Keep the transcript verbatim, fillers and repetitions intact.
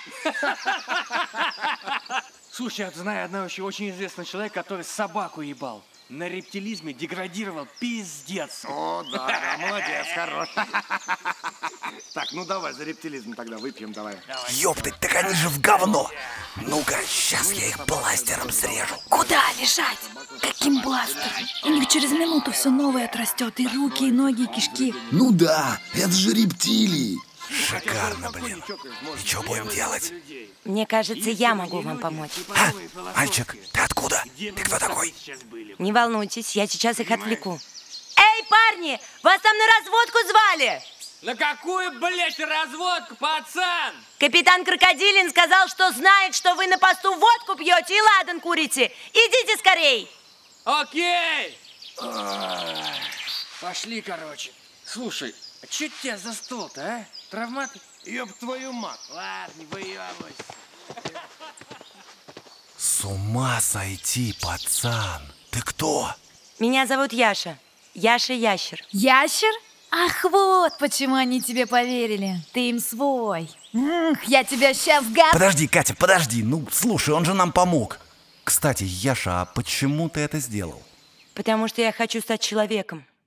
Слушай, я знаю одного еще очень известного человека, который собаку ебал. На рептилизме деградировал пиздец. О, да, да, молодец, хорош. Так, ну давай за рептилизм тогда выпьем, давай. Ёптать, так они же в говно. Ну-ка, сейчас я их бластером срежу. Куда лежать? Каким бластером? У них через минуту все новое отрастет. И руки, и ноги, и кишки. Ну да, это же рептилии. Шикарно, блин. И что будем делать? Мне кажется, я могу вам помочь. А, мальчик, ты откуда? Ты кто такой? Не волнуйтесь, я сейчас их отвлеку. Эй, парни, вас там на разводку звали? На какую, блядь, разводку, пацан? Капитан Крокодилин сказал, что знает, что вы на посту водку пьете и ладан курите. Идите скорей. Окей. Пошли, короче. Слушай, а чё тебя за стол-то, а? Травмат? Ёб твою мать. Ладно, не выебывайся. С ума сойти, пацан. Ты кто? Меня зовут Яша. Яша Ящер. Ящер? Ах, вот почему они тебе поверили. Ты им свой. Эх, я тебя сейчас гад... Подожди, Катя, подожди. Ну, слушай, он же нам помог. Кстати, Яша, а почему ты это сделал? Потому что я хочу стать человеком.